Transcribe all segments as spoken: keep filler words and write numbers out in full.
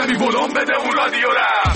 ببی بلوم بده اون رادیو رم.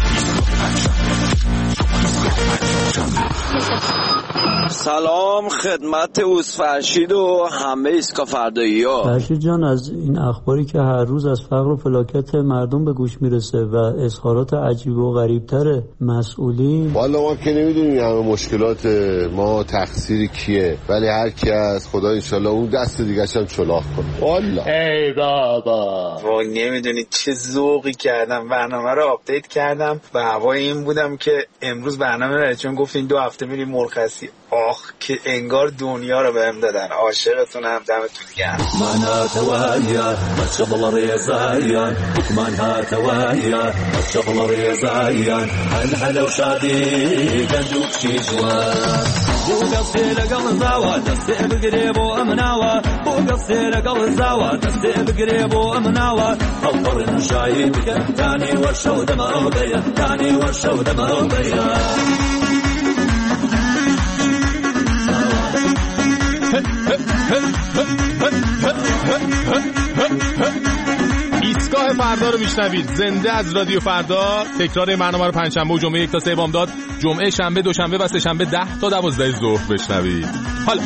سلام خدمت اوس فرشید و همه ایسکا فردایی ها. فرشید جان، از این اخباری که هر روز از فقر و فلاکت مردم به گوش میرسه و اظهارات عجیب و غریبتر مسئولین، والا ما که نمیدونیم همه مشکلات ما تقصیر کیه، ولی هر کی از خدا انشالله اون دست دیگه‌ش هم چلاق کنه. والا ای بابا وای نمیدونید چه ذوقی کردم، برنامه رو آپدیت کردم و هوای این بودم که امروز برنامه رو چون گفتین دو هفته میریم مرخصی. آخ که انگار دنیا رو بهم دادن. عاشقتون هم، دمتون گرم. من هاتوایا مشغل ريزايا من هاتوایا مشغل ريزايا هل هلا وشادي قندوق شي جوان بو قصدي لقل زاوى دستي بقريب وامناوى بو قصدي لقل زاوى دستي بقريب وامناوى الطر شايب تاني وشو دمر بيا تاني وشو دمر بيا. ایستگاه فردا رو میشنوید، زنده از رادیو فردا. تکرار برنامه رو پنجشنبه و جمعه یک تا سه بامداد، جمعه شنبه دوشنبه و سه شنبه ده تا دوازده ظهر بشنوید. حالا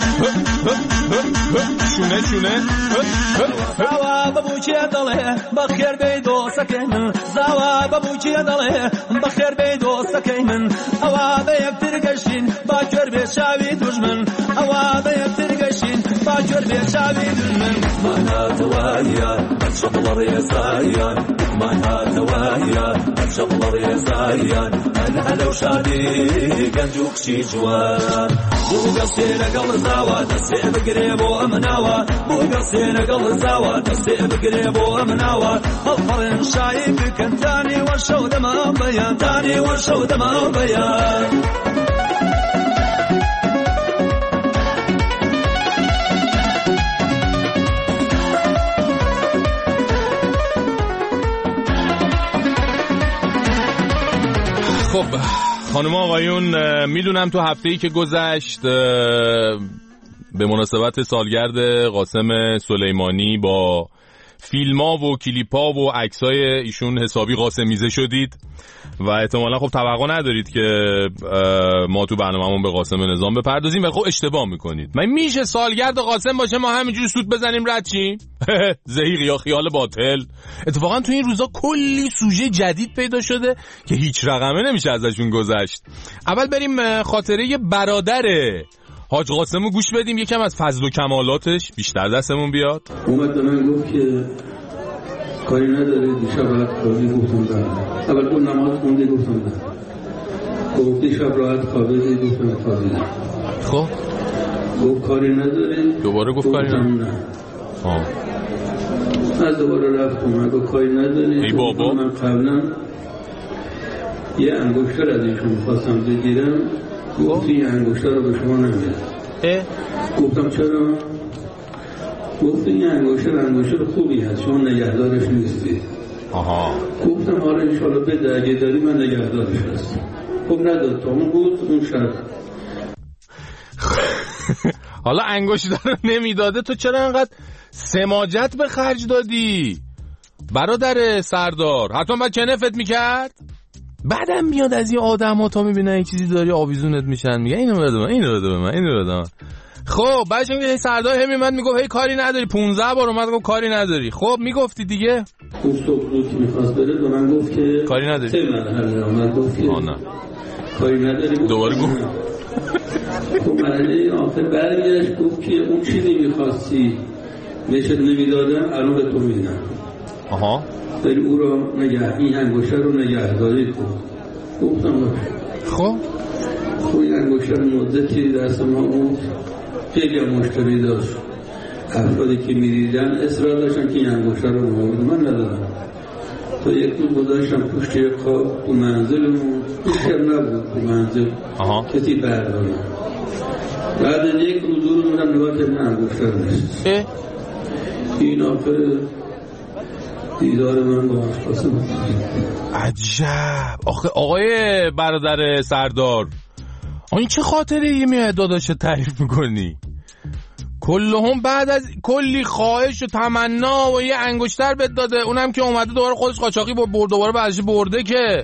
شونه شونه زوا بابوچی دله بخیر بیدو سکن زوا بابوچی دله بخیر بیدو سکن هوا به یکترگشین با جور به شاوی دشمن هوا به یکترگشین با جور به شاوی دشمن من هاتوایا شغل ريزايا من هاتوایا شغل ريزايا هل هلا وشادي قندوق شي جوان بو قصدي لقل زاوى دستي بقريب وامناوى بو قصدي لقل زاوى دستي بقريب وامناوى القرن شايف كان تاني والشو دمر بيان تاني والشو دمر بيان. خب خانم آقایون، میدونم تو هفته‌ای که گذشت به مناسبت سالگرد قاسم سلیمانی با فیلم‌ها و کلیپ‌ها و عکسای ایشون حسابی قاسمیزه شدید و احتمالاً خب توقع ندارید که ما تو برنامه‌مون به قاسم نظام بپردازیم و خب اشتباه میکنید. من میشه سالگرد قاسم باشه ما همینجوری سود بزنیم رد چیم؟ زهیر یا خیال باطل. اتفاقا تو این روزا کلی سوژه جدید پیدا شده که هیچ رقمه نمیشه ازشون گذشت. اول بریم خاطره برادر حاج قاسمو گوش بدیم، یکم از فضل و کمالاتش بیشتر دستمون بیاد. اومد به من گفت که کاری نداره دیشب راحت خوابی، گفتم دارم. اول تو نماز خونده، گفتم دارم. گفت دیشب راحت خوابیدی، گفتم خوابیدم. خب گفت کاری نداره، دوباره گفت کاری نداره. ها از دوباره رفت اومد گفت کاری نداره. ای بابا من قبلا یه انگشتر از ایشون خواستم بگیرم، گفت این انگشتر رو به شما نمیدم. گفتم چرا؟ گفت این انگشتر انگشتر خوبی هست، شما نگهدارش نیستی. آها. گفتم آره انشالله بده، اگه داری من نگهدارش هستم. خب نداد تا اون بود اون شب. حالا انگشتر رو نمیداده، تو چرا انقدر سماجت به خرج دادی برادر سردار؟ حتما باید کنفت میکرد. بعدم میاد از این آدم ها تا میبینن یک چیزی داری آویزونت میشن، میگه اینو بده من، اینو بده من، اینو بده من. خب بعدش میگه سردار هم میمد میگفت هی کاری نداری، پونزده بار اومد گفت کاری نداری. خب میگفتی دیگه. اون صبح روز میخواست بره به من گفت که کاری نداری. سه مرحله اومد گفت که آه نه کاری نداری. دوباره گفت خب مرحله آخر برگشت گفت که اون چیزی میخواستی بهش نمیدادم الان به تو میدم. آها. داری او رو نگه، این انگشتر رو نگهداری کن. گفتم باشه. خب خب این انگشتر مدتی دست ما بود، خیلی هم مشکلی داشت. افرادی که می‌دیدن اصرار داشتن که این انگشتر رو بگیرن، من ندادم. تا یک روز گذاشتم پشت یک خواب تو منزلمون، بیشتر نبود تو منزل. آها. کسی برداره. بعد یک روز رو می‌دم نگاه که انگشتر نیست. این آخر دیدار من با قاسم. عجب. آخه آقای برادر سردار، این چه خاطره یه میاد داداش تعریف میکنی؟ کلهم بعد از کلی خواهش و تمنا و یه انگشتر بد داده، اونم که اومده دوباره خودش قاچاقی برد دوباره بعدش برده که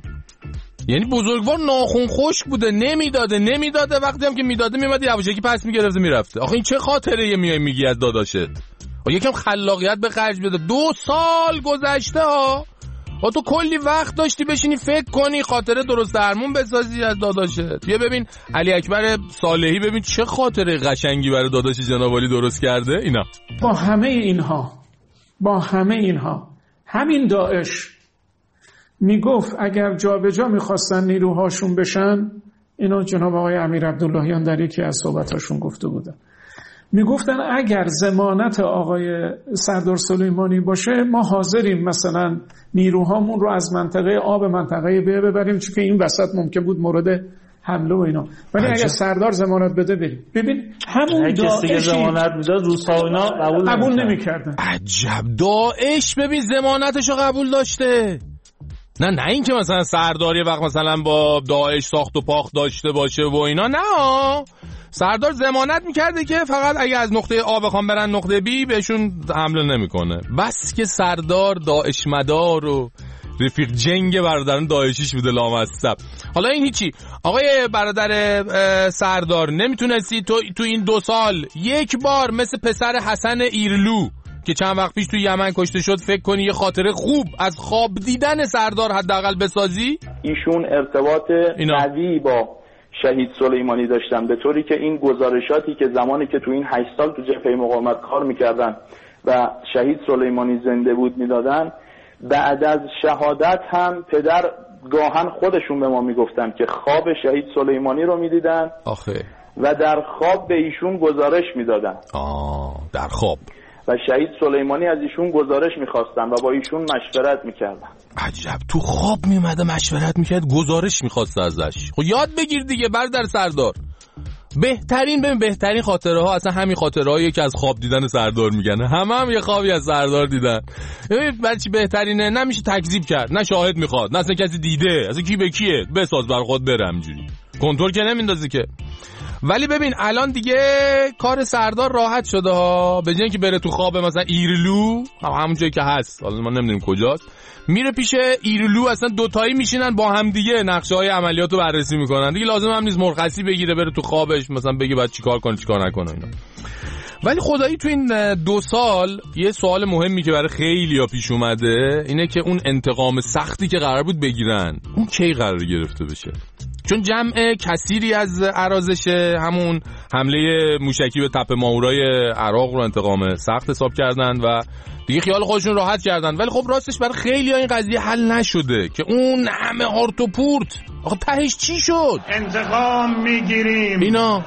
یعنی بزرگوار ناخون خشک بوده، نمیداده نمیداده وقتی هم که میداده میومد یواشکی پس میگرفته میرفته. آخه این چه خاطره یه میای میگی از داداشت؟ و یکم خلاقیت به خرج بده. دو سال گذشته ها و تو کلی وقت داشتی بشینی فکر کنی خاطره درست درمون بسازی از داداشت. بیا ببین علی اکبر صالحی، ببین چه خاطره قشنگی برای داداش جناب عالی درست کرده. اینا با همه اینها با همه اینها همین داعش میگفت اگر جا به جا میخواستن نیروهاشون بشن، اینو جناب آقای امیر عبداللهیان در یکی از صحبتاشون گفته بودن، میگفتن اگر ضمانت آقای سردار سلیمانی باشه ما حاضریم مثلا نیروهامون رو از منطقه آب منطقه ب ببریم، چون که این وسط ممکن بود مورد حمله و اینا، ولی اگر سردار ضمانت بده بریم. ببین همون کسی که ضمانت میداد روسا و اینا قبول, قبول نمیکردن. عجب داعش ببین ضمانتشو قبول داشته. نه نه این که مثلا سردار یه وقت مثلا با داعش ساخت و پاخت داشته باشه و اینا، نه سردار ضمانت میکرده که فقط اگه از نقطه آ بخوام برن نقطه بی بهشون حمله نمیکنه. بس که سردار داعش مدار و رفیق جنگ برادران داعشیش بوده لامصب. حالا این هیچی. آقای برادر سردار نمیتونستی تو تو این دو سال یک بار مثل پسر حسن ایرلو که چند وقت پیش تو یمن کشته شد فکر کنی یه خاطره خوب از خواب دیدن سردار حداقل بسازی؟ ایشون ارتباط قوی با شهید سلیمانی داشتن، به طوری که این گزارشاتی که زمانی که تو این هشت سال تو جبهه مقاومت کار میکردن و شهید سلیمانی زنده بود میدادن، بعد از شهادت هم پدر گاهن خودشون به ما میگفتن که خواب شهید سلیمانی رو میدیدن آخه و در خواب به ایشون گزارش میدادن. آه در خواب. و شهید سلیمانی از ایشون گزارش میخواستن و با ایشون مشورت میکردن. عجب، تو خواب میومده مشورت میکرد، گزارش میخواست ازش. خب یاد بگیر دیگه برادر سردار. بهترین ببین بهترین خاطره ها اصلا همین خاطره هایی که از خواب دیدن سردار میگن. همه هم یه خوابی از سردار دیدن. ببین بچی بهترینه نمیشه تکذیب کرد، نه شاهد میخواد، نه اصلا کسی دیده، اصلا کی به کیه، بساز بر خود بره همینجوری. کنترل که نمیندازی که. ولی ببین الان دیگه کار سردار راحت شده ها، به جای اینکه بره تو خواب مثلا ایرلو همون جایی که هست، حالا ما نمیدونیم کجاست، میره پیش ایرلو، اصلا دوتایی میشینن با هم دیگه نقشه های عملیات رو بررسی میکنن دیگه. لازم هم نیست مرخصی بگیره بره تو خوابش مثلا بگه بعد چیکار کنه چیکار نکنه اینا. ولی خدایی تو این دو سال یه سوال مهمی که برای خیلی‌ها پیش اومده اینه که اون انتقام سختی که قرار بود بگیرن اون کی قرار گرفته بشه؟ چون جمع کثیری از ارازش همون حمله موشکی به تپه ماهورای عراق رو انتقام سخت حساب کردن و دیگه خیال خودشون راحت کردن. ولی خب راستش برای خیلی‌ها این قضیه حل نشده که اون همه هارت و پورت آخه تهش چی شد؟ انتقام میگیریم اینا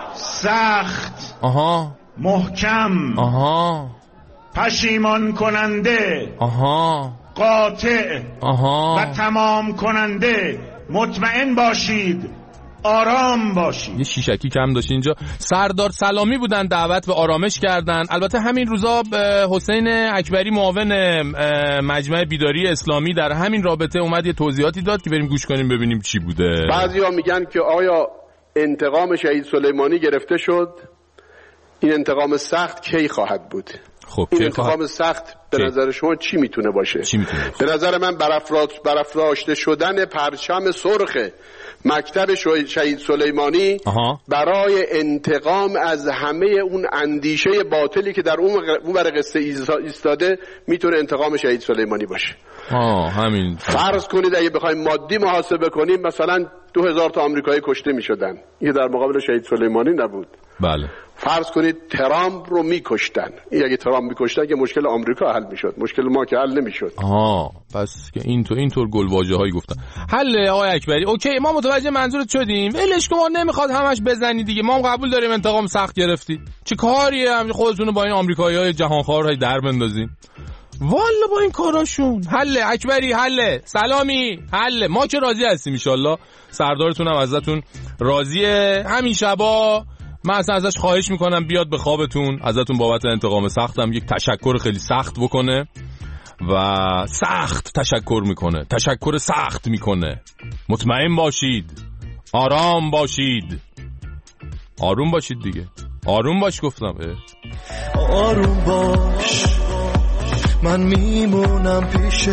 سخت، آها محکم، آها پشیمان کننده، آها قاطع، آها و تمام کننده. مطمئن باشید، آرام باشید. یه شیشکی کم داشت اینجا. سردار سلامی بودن دعوت به آرامش کردن. البته همین روزا حسین اکبری معاون مجمع بیداری اسلامی در همین رابطه اومد یه توضیحاتی داد که بریم گوش کنیم ببینیم چی بوده. بعضیا میگن که آیا انتقام شهید سلیمانی گرفته شد؟ این انتقام سخت کی خواهد بود؟ خب این انتقام سخت به چی؟ نظر شما چی میتونه باشه؟ چی میتونه باشه؟ به نظر من برافراشته شدن پرچم سرخ مکتب شهید سلیمانی آها. برای انتقام از همه اون اندیشه باطلی که در اون ور قصه ایستاده میتونه انتقام شهید سلیمانی باشه. آه همین. فرض کنید اگه بخوایم مادی محاسبه کنیم مثلا دو هزار تا آمریکایی کشته میشدن، این در مقابل شهید سلیمانی نبود. بله. فرض کنید ترامپ رو میکشتن، این اگه ترامپ میکشتن که مشکل آمریکا حل میشد، مشکل ما که حل نمیشد. آها پس که اینطور اینطور گلواژه هایی گفتن. حل آقای اکبری. اوکی ما متوجه منظورت شدیم. ولش کن، ما نمیخواد همش بزنی دیگه. ما هم قبول داریم انتقام سخت گرفتید. چه کاریه هم خودتون رو با این آمریکایی‌های جهانخوار های در بندازین. والا با این کاراشون. حل اکبری، حل سلامی، حل. ما که راضی هستیم ان شاء الله. سردارتون هم ازتون راضیه. همین شبا من اصلا ازش خواهش میکنم بیاد به خوابتون، ازتون بابت انتقام سختم یک تشکر خیلی سخت بکنه و سخت تشکر میکنه، تشکر سخت میکنه. مطمئن باشید، آرام باشید، آروم باشید دیگه. آروم باش گفتم. آروم باش من میمونم پیشت،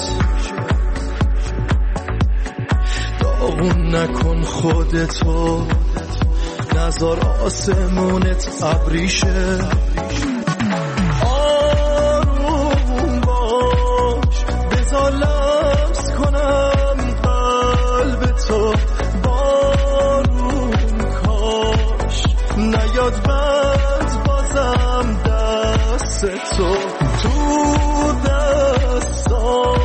داغون نکن خودتو، نزار آسمونت ابریشه. آروم باش بذار لمس کنم قلب تو، بارون کاش نیاد بند بازم دست تو تو دستا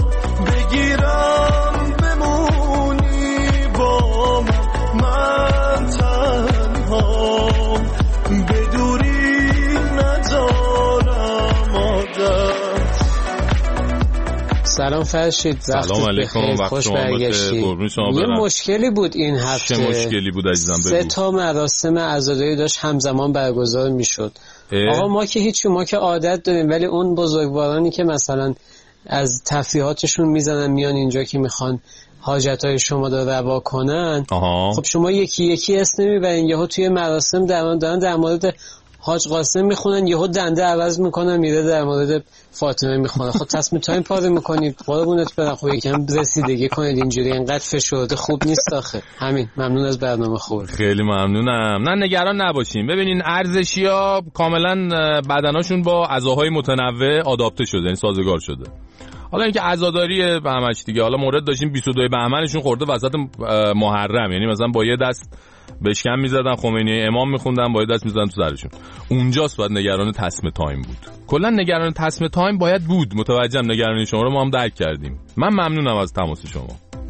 بگیرم بمونی با من، من تنها بدوری ندارم عادت. سلام فرشید، سلام علیکم، وقت شما بخیر. یه مشکلی بود این هفته. چه مشکلی بود عزیزم؟ سه تا مراسم عزاداری داشت همزمان برگزار میشد. آقا ما که هیچی، ما که عادت داریم، ولی اون بزرگوارانی که مثلا از تفریحاتشون میزنن میان اینجا که میخوان حاجتهای شما رو روا کنن، آها. خب شما یکی یکی اسم نمیبرین، یهو توی مراسم در دارن در مورد حاج قاسم میخونن، یهو دنده عوض میکنن میره در مورد فاطمه میخونه. خب تصمیم تایم پاره میکنید، قربونت برم، خب یکم رسیدگی کنید، اینجوری اینقدر فشرده خوب نیست آخه. همین، ممنون از برنامه خوب. خیلی ممنونم. نه نگران نباشین، ببینین ارزشی‌ها کاملا بدناشون با غذاهای متنوع آداپته شده، یعنی سازگار شده. حالا اینکه عزاداری همش دیگه، حالا مورد داشتیم بیست و دو بهمنشون خورده وسط محرم، یعنی مثلا با یه دست بشکم میزدن خمینی امام میخوندن، با یه دست میزدن تو سرشون. اونجاست باید نگران تصمیم تایم بود. کلا نگران تصمیم تایم باید بود. متوجهم نگرانی شما رو ما هم درک کردیم. من ممنونم از تماس شما.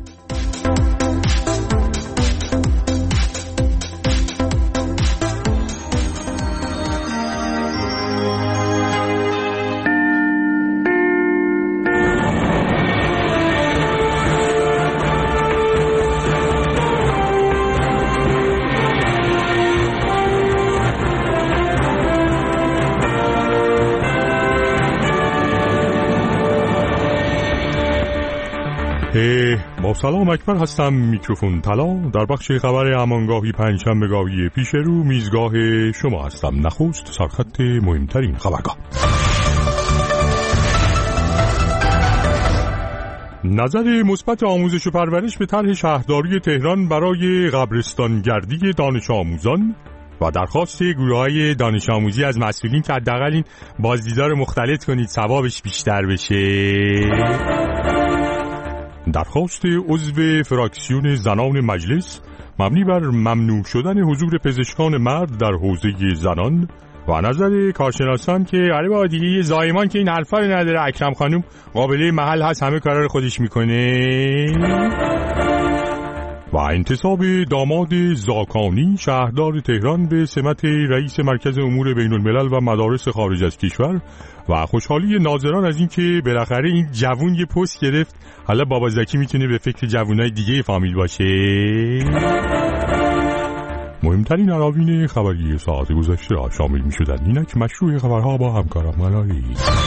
با سلام اکبر هستم، میکروفون طلا. در بخش خبر همانگاهی پنجشنبه‌گاهی پیش رو میزگاه شما هستم. نخست سرخط مهمترین خبرگاه. نظر مثبت آموزش و پرورش به طرح شهرداری تهران برای قبرستانگردی دانش آموزان و درخواست گروه‌های دانش آموزی از مسئولین که حداقل این بازدیدار مختلط کنید ثوابش بیشتر بشه. درخواست عضو فراکسیون زنان مجلس مبنی بر ممنوع شدن حضور پزشکان مرد در حوزه زنان و نظر کارشناسان که علی با دیگه زایمان که این حرفا رو نداره، اکرم خانوم قابله محل هست، همه کارا رو خودش میکنه. و انتصاب داماد زاکانی شهردار تهران به سمت رئیس مرکز امور بین الملل و مدارس خارج از کشور و خوشحالی ناظران از این که بالاخره این جوون یه پست گرفت، حالا بابا زکی میتونه به فکر جوونای دیگه فامیل باشه. مهمترین عناوین خبری ساعت گذشته را شامل میشدند. اینک مشروع خبرها با همکارم ملایی.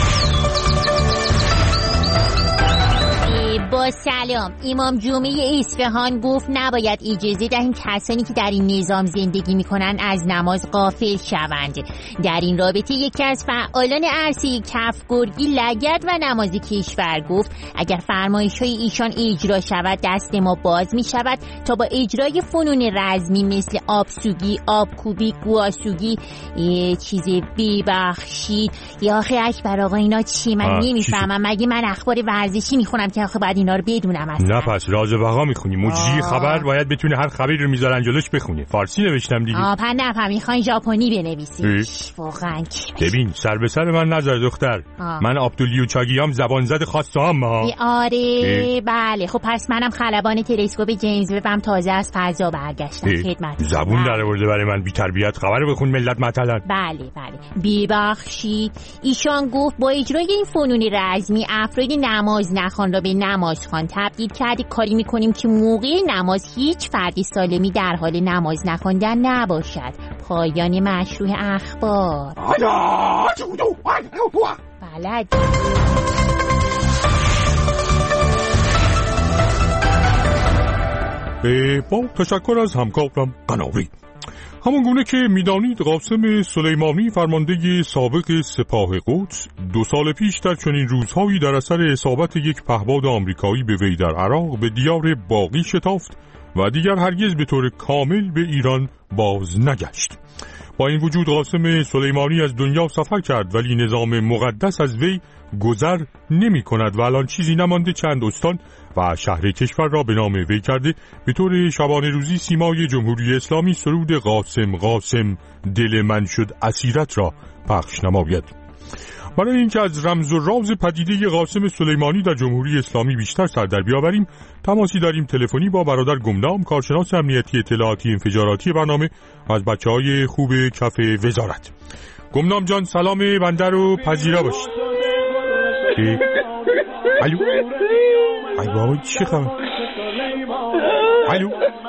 با سلام، امام جمعه اصفهان گفت نباید اجازه دهیم کسانی که در این نظام زندگی میکنن از نماز غافل شوند. در این رابطه یکی از فعالان عرصه کفگرگی لگد و نماز کشور گفت اگر فرمایش‌های ایشان اجرا شود دست ما باز میشود تا با اجرای فنون رزمی مثل آبسوگی، آبکوبی، گواسوگی، یه چیز ببخشید یا آخه اکبر آقا اینا چی؟ من نمیفهمم. مگه من اخبار ورزشی میخونم که آخه باید اینا رو بدونم اصلا؟ نه پس راز بقا میخونی. مجری خبر باید بتونه هر خبری رو میذارن جلوش بخونه. فارسی نوشتم دیگه. آ پن نفهم، میخواین ژاپنی بنویسی. واقعا ببین سر به سر من نظر دختر. آه. من عبدالیو چاگیام زبان زد خاصه هم ها. آره ای. بله خب پس منم خلبان تلسکوپ جیمز وبم تازه از فضا برگشتم خدمت. زبون در آورده برای من بی تربیت. خبر بخون ملت مثلا. بله بله ببخشید. ایشان گفت با اجرای این فنون رزمی افراد نماز نخوان را به نماز خوان تبدیل کردی، کاری میکنیم که موقع نماز هیچ فردی سالمی در حال نماز نخواندن نباشد. پایان مشروع اخبار. بلد با تشکر از همکارم قناری. همون گونه که میدانید قاسم سلیمانی فرمانده سابق سپاه قدس دو سال پیش در چنین روزهایی در اثر اصابت یک پهپاد آمریکایی به وی در عراق به دیار باقی شتافت و دیگر هرگز به طور کامل به ایران باز نگشت. با این وجود قاسم سلیمانی از دنیا سفر کرد ولی نظام مقدس از وی گذر نمی کند و الان چیزی نمانده چند استان و شهر کشور را به نام وی کرده به طور شبانه روزی سیمای جمهوری اسلامی سرود قاسم قاسم دل من شد اسیرت را پخش نماید. برای اینکه از رمز و راز پدیده قاسم سلیمانی در جمهوری اسلامی بیشتر سر در بیاوریم تماسی داریم تلفنی با برادر گمنام کارشناس امنیتی اطلاعاتی انفجاراتی برنامه از بچه‌های خوب کف وزارت. گمنام جان سلام بنده رو پذیرا باشید. الو ای بابا چه خبر؟ الو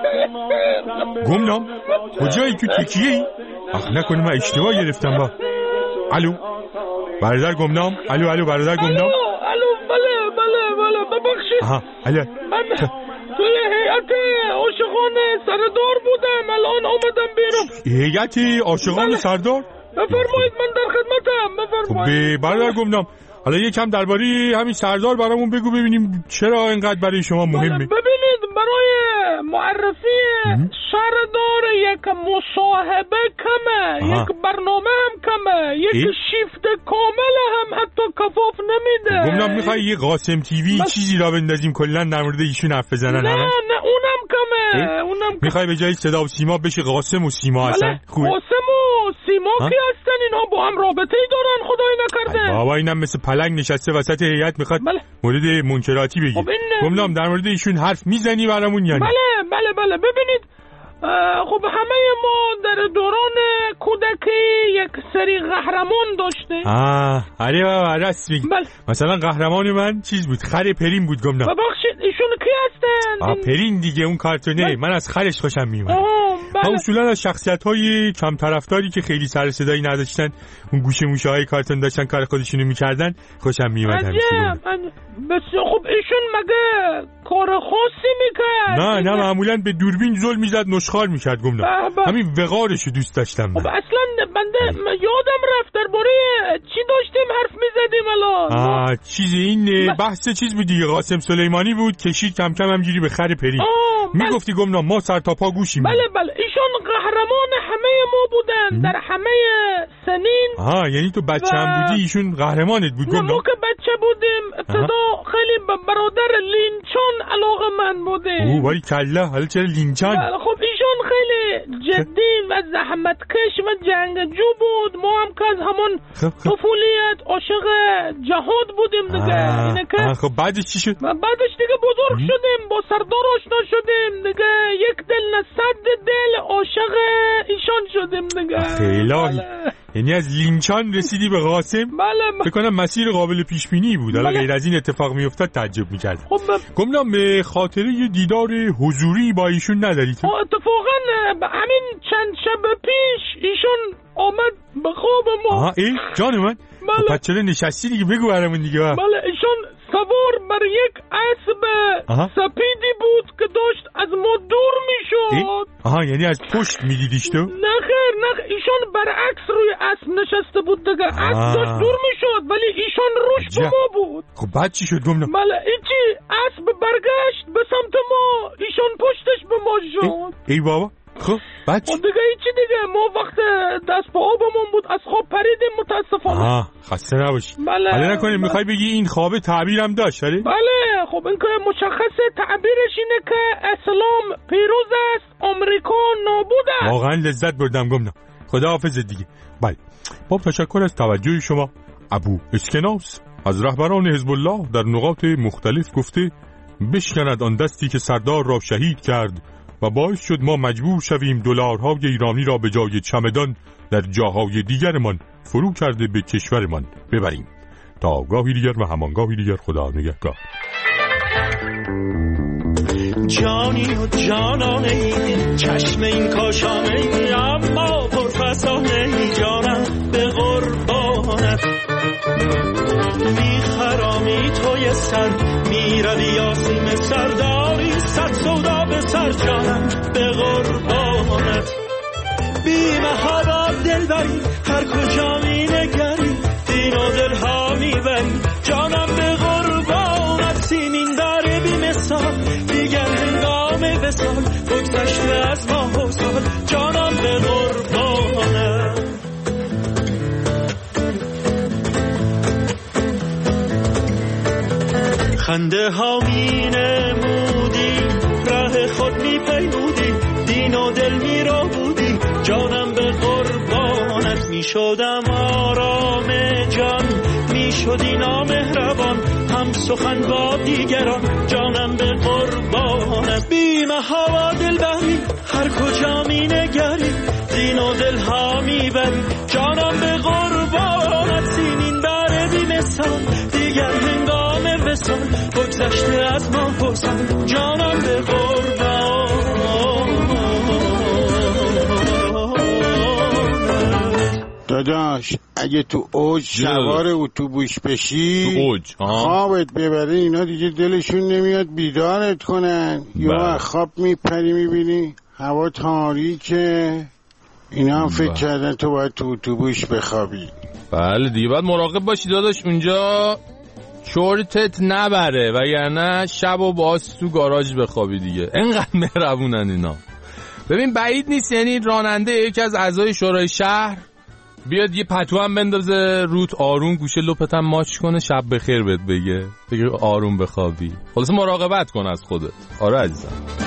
گمنام کجایی تو تکیه ای؟ آخ نکنه من اشتباه گرفتم با. الو برادر گمنام. الو الو برادر گمنام. الو بله بله بله ببخشید. آها الو من توی هیئت عاشقان سردار بودم الان آمدم بیرون. هیئت عاشقان سردار؟ بفرمایید من در خدمتم بفرمایید. خب برادر گمنام حالا یکم درباره همین سردار برامون بگو ببینیم چرا اینقدر برای شما مهمه. ببینید برای معرفی سردار یک مصاحبه کمه، یک برنامه هم کمه، یک ای؟ شیفت کامل هم حتی کفاف نمیده. گمنام میخوای یه قاسم تیوی بس... چیزی را بندازیم کلن در مورد ایشون حرف بزنن؟ نه نه اونم کمه اونم میخوای به جای صدا و سیما بشه قاسم و سیما هستن؟ خوبه. قاسم و سیما کی هستن؟ اینا با هم رابطه ای دارن خدای نکرده. بابا اینم مثل پلنگ نشسته وسط هیئت میخواد بله. مورد منکراتی بگی. خب گمنام در مورد ایشون حرف میزنی برامون یعنی؟ بله بله بله ببینید خب همه ما در دوران کودکی یک سری قهرمان داشتیم. آه آره بابا راست میگی. بله. مثلا قهرمان من چیز بود خر پرین بود گمنام. ببخشید ایشون کی هستن؟ آه پرین دیگه اون کارتونه. بله. من از خرش خوشم میومد. بله. اصولا از شخصیت‌های کم طرفداری که خیلی سر صدایی نداشتن اون گوشه موشه‌های کارتون داشتن کار خودشونو می‌کردن خوشم میومد همیشه. بسیار خوب. ایشون مگه کار خاصی میکرد؟ نه نه معمولا به دوربین زل میزد نشخوار میکرد گمنام. همین وقارشو دوست داشتم من. خب اصلا بنده یادم رفت درباره چی داشتیم حرف میزدیم الان. آه چیز این بحث چیز بود دیگه قاسم سلیمانی بود کشید کم کم همجوری به خر پرین. میگفتی گمنام ما سر تا پا گوشیم. بله بله ایشون قهرمان همه ما بودن در همه سنین. آها یعنی تو بچه هم بودی ایشون قهرمانت بود گمنام. ما که بچه بودیم ابتدا خیلی برادر لینچان علاقه من بودیم. اوه باری کلا حالا چرا لینچان؟ خب ایشون خیلی جدی و زحمتکش و جنگجو بود. ما هم که از همون طفولیت عاشق جهاد بودیم دیگه. اینه که خب بعدش چی شد؟ بعدش دیگه بزرگ شدیم با سردار آشنا شدیم دیگه یک دل نه صد دل عاشق ایشان شدیم دیگه. خیلی یعنی از لینچان رسیدی به قاسم؟ بله. فکر کنم مسیر قابل پیش بینی بود. حالا غیر از این اتفاق میافتاد تعجب می‌کرد. خب گمنام به خاطره دیدار حضوری با ایشون نداری تو؟ اتفاقا همین چند شب پیش ایشون آمد به خواب ما. آها ای جان من. بله. خب چرا نشستی دیگه بگو برامون دیگه. بله ایشون سوار بر یک اسب سپیدی بود که داشت از ما دور میشد. آها یعنی از پشت میدیدیش تو؟ نه خیر نه ایشون برعکس روی اسب نشسته بود دیگه. اسب داشت دور میشد ولی ایشون روش به ما بود. خب بعد چی شد گمنام؟ بله ایچی اسب برگشت به سمت ما ایشون پشتش به ما شد. ای, ای بابا خب بعد چی؟ دیگه ایچی دیگه ما وقت دست به آبمون بود از خواب پریدیم متاسفانه. آه خسته نباشی. بله. حالا نکنیم بله. میخوای بگی این خواب تعبیرم داشت آره؟ بله خب این که مشخص تعبیرش اینه که اسلام پیروز است آمریکا نابود است. واقعا لذت بردم گمنام. خداحافظ دیگه. بله با تشکر از توجه شما. ابو اسکناس از رهبران حزب الله در نقاط مختلف گفته بشکند آن دستی که سردار را شهید کرد و باعث شد ما مجبور شویم دلارهای ایرانی را به جای چمدان در جاهای دیگرمان فرو کرده به کشورمان ببریم. تا گاهی دیگر و همانگاهی دیگر خدا نگهدار. جانی و جانانه ای چشم این کاشانه ای اما پرفسانه ای جانم به قربانت میخرامی توی سر میروی آسیم سرداری صد سودا به سر جانم به قربانت بیم هوا دلبری هر کجا می نگری دین و دل ها می بری جانم به قربانت سیمین داره بی مثال دیگر هنگام وصال بگذشته از ماه و سال جانم به قربانت خنده ها می نمودی راه خود می پیمودی دین و دل می رو بودی جانم به قربانت می شدم آرام جان می شدی نامهربان هم سخن با دیگران جانم به قربانت بیم هوا دلبری هر کجا می نگری دین و دل ها می بری جانم به قربانت سیمین بره بی مثال دیگر هنگام وصال بگذشته از ما و سال جانم به قربانت داداش اگه تو اوج سوار اتوبوس بشی تو اوج خوابت ببره اینا دیگه دلشون نمیاد بیدارت کنن یا خواب میپری میبینی هوا تاریکه اینا هم فکر کردن تو باید تو اتوبوس بخوابی. بله دیگه باید مراقب باشی داداش اونجا چورتت نبره وگرنه شب و باز تو گاراژ بخوابی دیگه. انقدر مهربونن اینا. ببین بعید نیست یعنی راننده یکی از اعضای شورای شهر بیاد یه پتو هم بندازه روت آروم گوشه لپت هم ماچ کنه شب بخیر بهت بگه بگه آروم بخوابی. خلاص مراقبت کن از خودت. آره عزیزم.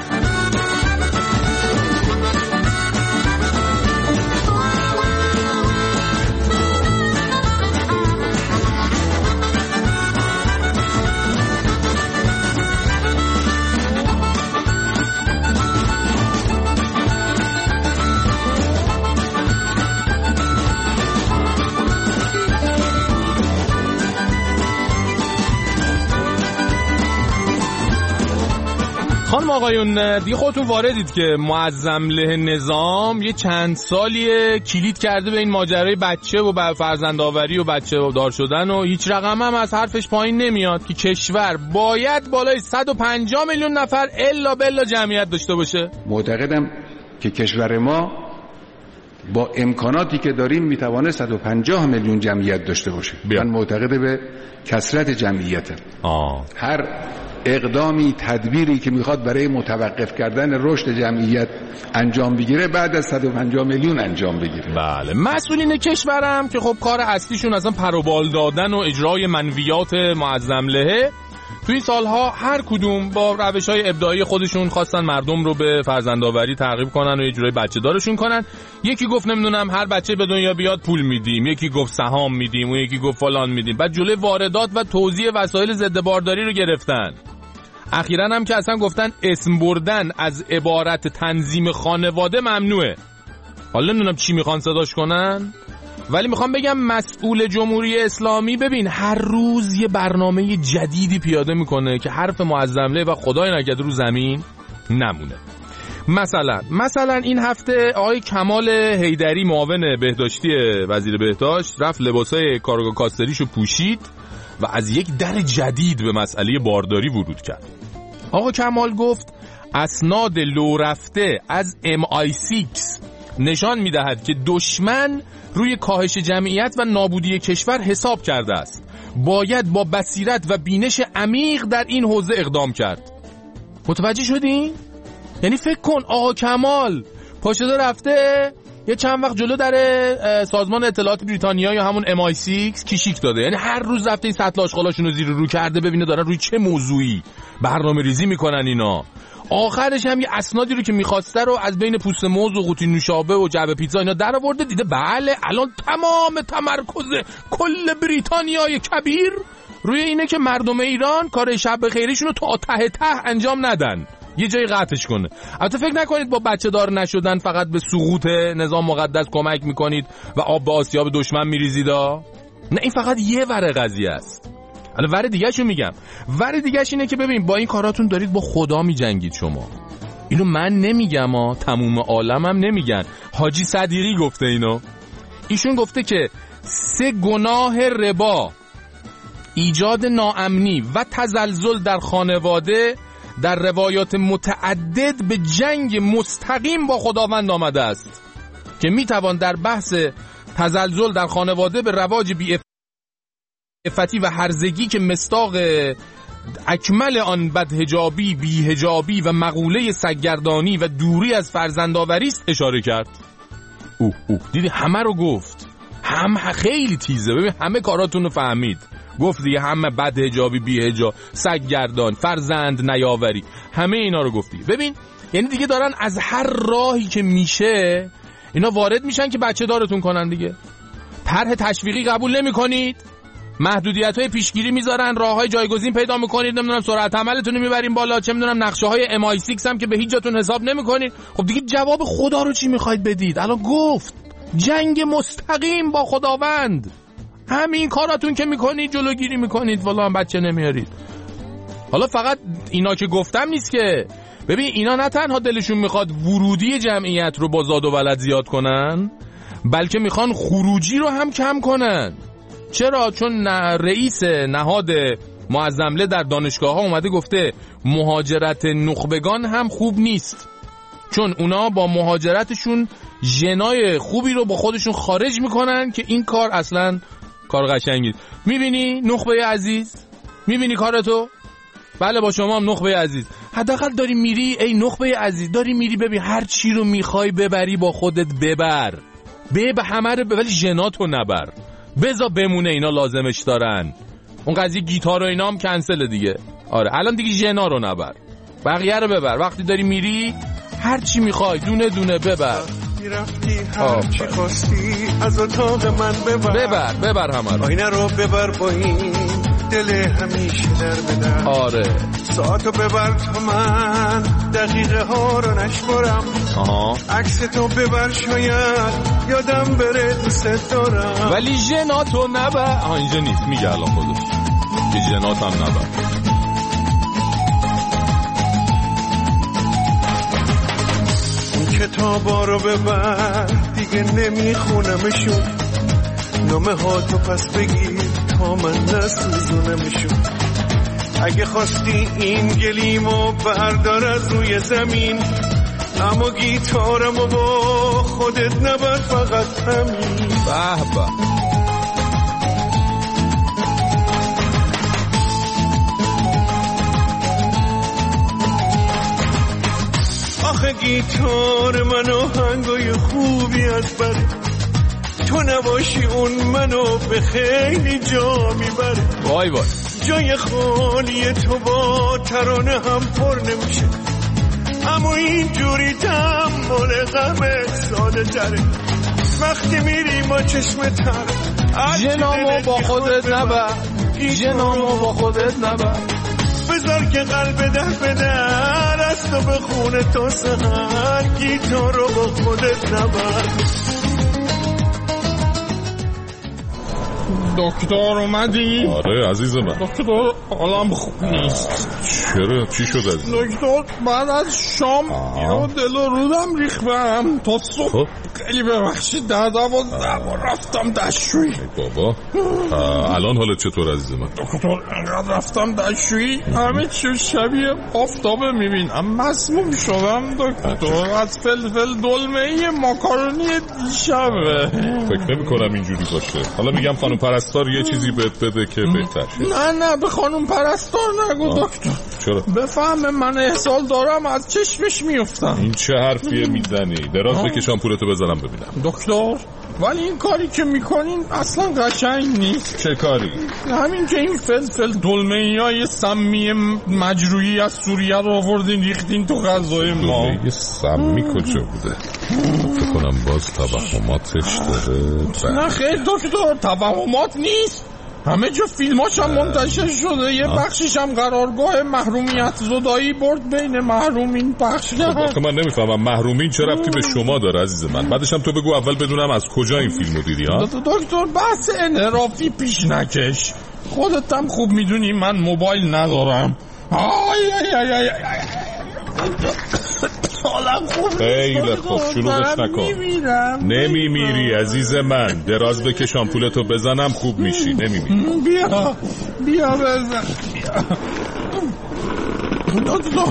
خانم آقایون دیگه خودتون واردید که معظم له نظام یه چند سالیه کلید کرده به این ماجرای بچه و فرزندآوری و بچه دار شدن و هیچ رقم هم از حرفش پایین نمیاد که کشور باید بالای صد و پنجاه میلیون نفر الا بلا جمعیت داشته باشه. معتقدم که کشور ما با امکاناتی که داریم میتوانه صد و پنجاه میلیون جمعیت داشته باشه. بیا. من معتقد به کثرت جمعیتم. آه. هر اقدامی تدبیری که میخواد برای متوقف کردن رشد جمعیت انجام بگیره بعد از صد و پنجاه میلیون انجام بگیره. بله مسئولین کشورم که خب کار اصلیشون اصلا پروبال دادن و اجرای منویات معظم لهه تو این سالها هر کدوم با روش‌های ابداعی خودشون خواستن مردم رو به فرزندآوری ترغیب کنن و یه جورای بچه دارشون کنن. یکی گفت نمیدونم هر بچه به دنیا بیاد پول میدیم، یکی گفت سهام میدیم و یکی گفت فلان میدیم. بعد جلوی واردات و توزیع وسایل ضد بارداری رو گرفتن. اخیراً هم که اصلا گفتن اسم بردن از عبارت تنظیم خانواده ممنوعه. حالا نمیدونم چی میخوان صداش کنن ولی میخوام بگم مسئول جمهوری اسلامی ببین هر روز یه برنامه جدیدی پیاده میکنه که حرف معظم له و خدای نکرده رو زمین نمونه. مثلا مثلا این هفته آقای کمال حیدری معاون بهداشتی وزیر بهداشت رفت لباسای کارگاه کاستریشو پوشید و از یک در جدید به مسئله بارداری ورود کرد. آقا کمال گفت اسناد لو رفته از ام آی سیکس نشان میدهد که دشمن روی کاهش جمعیت و نابودی کشور حساب کرده است. باید با بصیرت و بینش عمیق در این حوزه اقدام کرد. متوجه شدین؟ یعنی فکر کن آقا کمال پاشده رفته یه چند وقت جلو در سازمان اطلاعات بریتانیا یا همون ام آی سیکس کشیک داده. یعنی هر روز رفته این سطل آشغالاشون رو زیر رو کرده ببینه دارن روی چه موضوعی برنامه ریزی میکنن اینا. آخرش هم یه اسنادی رو که میخواسته رو از بین پوست موز و قوطی نوشابه و جعبه پیتزا اینا در آورده دیده بله الان تمام تمرکز کل بریتانیای کبیر روی اینه که مردم ایران کار شب خیریشون رو تا ته ته انجام ندن، یه جای قطعش کنه. البته فکر نکنید با بچه دار نشدن فقط به سقوط نظام مقدس کمک میکنید و آب به آسیاب دشمن میریزید. نه این فقط یه ور قضیه است. حالا ور دیگه‌شو میگم. ور دیگه‌ش اینه که ببین با این کاراتون دارید با خدا میجنگید شما. اینو من نمیگم ها، تموم عالمم نمیگن. حاجی صدیقی گفته اینو. ایشون گفته که سه گناه ربا، ایجاد ناامنی و تزلزل در خانواده در روایات متعدد به جنگ مستقیم با خداوند آمده است. که میتوان در بحث تزلزل در خانواده به رواج بی‌عفتی و هرزگی که مصداق اکمل آن بدحجابی، بی‌حجابی و مقوله سگردانی و دوری از فرزندآوری است اشاره کرد. اوه اوه دیدی همه رو گفت، هم خیلی تیزه، ببین همه کاراتون رو فهمید، گفت دیگه همه بدحجابی، بی‌حجاب، سگردان، فرزند نیاوری، همه اینا رو گفتی. ببین یعنی دیگه دارن از هر راهی که میشه اینا وارد میشن که بچه دارتون کنن دیگه. طرح تشویقی قبول نمی کنید، محدودیت‌های پیشگیری میذارن، راه‌های جایگزین پیدا میکنید، نمیدونم سرعت عملتون رو میبرین بالا، چه میدونم نقشه‌های ام آی شش هم که به هیچ جاتون حساب نمیکنید. خب دیگه جواب خدا رو چی میخواید بدید؟ الان گفت جنگ مستقیم با خداوند، همین کاراتون که میکنید جلوگیری میکنید، والا هم بچه نمیارید. حالا فقط اینا که گفتم نیست که، ببین اینا نه تنها دلشون میخواد ورودی جمعیت رو با زاد و ولد زیاد کنن، بلکه میخوان خروجی رو هم کم کنن. چرا؟ چون رئیس نهاد معظمله در دانشگاه ها اومده گفته مهاجرت نخبگان هم خوب نیست، چون اونا با مهاجرتشون ژنای خوبی رو با خودشون خارج میکنن که این کار اصلا کار قشنگی. میبینی نخبه عزیز؟ میبینی کارتو؟ بله با شما هم نخبه عزیز. حداقل داری میری ای نخبه عزیز، داری میری ببین هر چی رو میخوای ببری با خودت ببر، به همه رو ولی ژناتو نبر، بذار بمونه، اینا لازمش دارن. اون قضیه گیتار و اینا هم کنسل دیگه. آره الان دیگه ژنا رو نبر، بقیه رو ببر. وقتی داری میری هر چی میخوای دونه دونه ببر. میرفتی هر چی خواستی از اتاق من ببر ببر ببر همه رو، آینه رو ببر با این دل همیشه در بدر. آره ساعتو ببر تا من دقیقه ها رو نشمارم. آها عکس تو ببر شاید یادم بره دوست دارم، ولی ژناتو نبر. آها اینجا نیست، میگه الان خودش که ژناتم نبر. کتابا رو ببر دیگه نمیخونمشون، نامه ها تو پس بگیر تا من نسوزونمشون. اگه خواستی این گلیمو بردار از روی زمین، اما گیتارمو با خودت نبر فقط همین. به به آخه گیتار منو هنگای خوبی از بره، تو نباشی اون منو به خیلی جا میبره. وای وای جای خالی تو با ترانه هم پر نمیشه، اما اینجوری تحمل غم ساده تره. وقتی میری با چشم تر ژنامو با خودت نبر، ژنامو با خودت نبر. بذار که قلب در بدر از تو بخونه تا سهر، گیتار رو با خودت نبر. دکتر اومدی؟ آره عزیز من. دکتر حالم خوب نیست. چرا؟ چی شد عزیز؟ دکتر بعد از شام یه دل و رودم ریخ بهم تا صبح. خیلی ببخشید در دوازده بار رفتم دستشویی. بابا الان حالت چطور عزیز من؟ دکتر انقدر رفتم دستشویی همه چی شبیه آفتابه میبینم، مسموم شدم دکتر از فلفل دلمه ماکارونی دیشبه. فکر نمی کنم اینجوری باشه. حالا میگم خانم پرستار یه چیزی بهت بده که بهتر شه. نه نه به خانم پرستار نگو دکتر. چرا؟ بفهمه من احسال دارم از چشمش میفتم. این چه حرفیه میزنی؟ دراز بکشم پولتو بذارم ببینم. دکتر ولی این کاری که میکنین اصلا قشنگ نیست. چه کاری؟ همین که این فلفل دلمه‌ای های سمی مجروحی از سوریه رو آوردین ریختین تو غذای ما. دلمه‌ای سمی کجا بوده؟ فکر کنم باز توهماتش داره. نه خیر دکتر توهمات نیست، همه جا فیلماش هم منتشر شده، یه بخشش هم قرارگاه محرومیت زدایی برد بین محرومین پخش کرد. آخه من نمیفهمم محرومین چه ربطی به شما داره عزیز من؟ بعدش هم تو بگو اول بدونم از کجا این فیلمو دیدی ها؟ دکتر بحث انحرافی پیش نکش، خودت هم خوب میدونی من موبایل ندارم. آی آی آی آی آی خیلی خوب شلوغش نکن. نمیمیری عزیز من، دراز بکش آمپولتو بزنم خوب میشی. نمیمیری. بیا بیا بزن بیا. دکتر